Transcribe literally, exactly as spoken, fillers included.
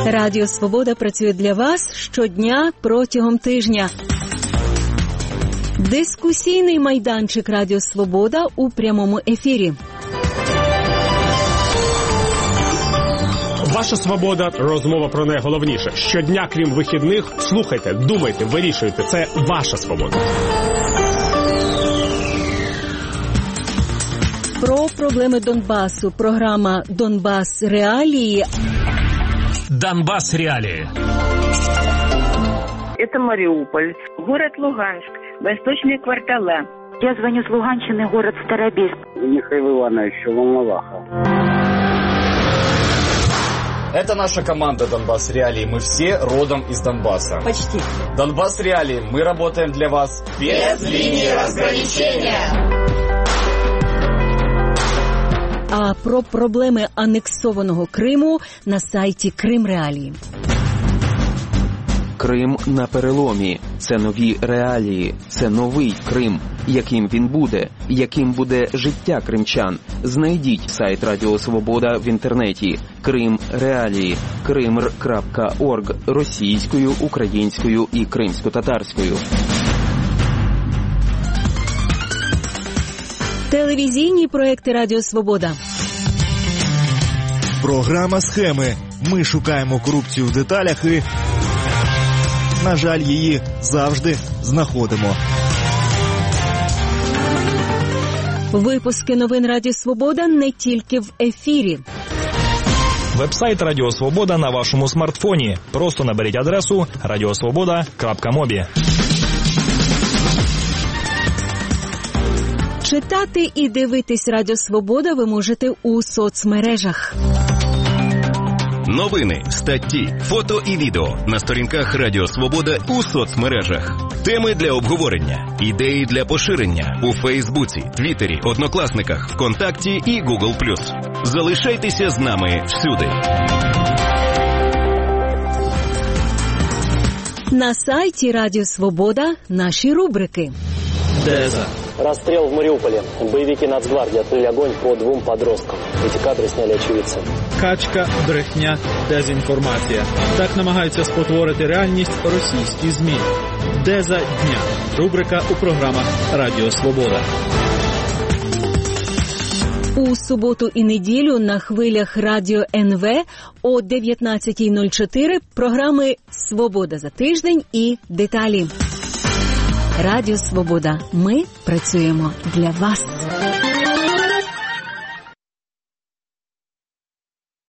Радіо Свобода працює для вас щодня протягом тижня. Дискусійний майданчик Радіо Свобода у прямому ефірі. Ваша свобода – розмова про найголовніше. Щодня, крім вихідних, слухайте, думайте, вирішуйте. Це ваша свобода. Про проблеми Донбасу. Програма «Донбас. Реалії». Донбас. Реалии. Это Мариуполь, город Луганск, восточные квартала. Я звоню с Луганщины, город Старобельск. Михаил Иванович, Волноваха. Это наша команда «Донбас Реалии». Мы все родом из Донбасса. Почти. «Донбас Реалии». Мы работаем для вас без линии разграничения. А про проблеми анексованого Криму на сайті Крим Реалії. Крим на переломі. Це нові реалії. Це новий Крим. Яким він буде? Яким буде життя кримчан? Знайдіть сайт Радіо Свобода в інтернеті. Крим Реалії. кримр крапка орг російською, українською і кримсько-татарською. Телевізійні проекти Радіо Свобода. Програма «Схеми». Ми шукаємо корупцію в деталях і, на жаль, її завжди знаходимо. Випуски новин Радіо Свобода не тільки в ефірі. Веб-сайт Радіо Свобода на вашому смартфоні. Просто наберіть адресу радіосвобода крапка мобі. Читати і дивитись Радіо Свобода ви можете у соцмережах. Новини, статті, фото і відео на сторінках Радіо Свобода у соцмережах. Теми для обговорення, ідеї для поширення у Фейсбуці, Твіттері, Однокласниках, ВКонтакті і Гугл плюс. Залишайтеся з нами всюди. На сайті Радіо Свобода наші рубрики. Деза. Расстрел в Мариуполе. Боевики Нацгвардии открыли огонь по двум подросткам. Эти кадры сняли очевидцы. Качка, брехня, дезінформація. Так намагаються спотворити реальність російські ЗМІ. Деза дня. Рубрика у програмах Радіо Свобода. У суботу і неділю на хвилях Радіо ен ве о дев'ятнадцята нуль чотири програми «Свобода за тиждень» і «Деталі». Радіо Свобода. Ми працюємо для вас.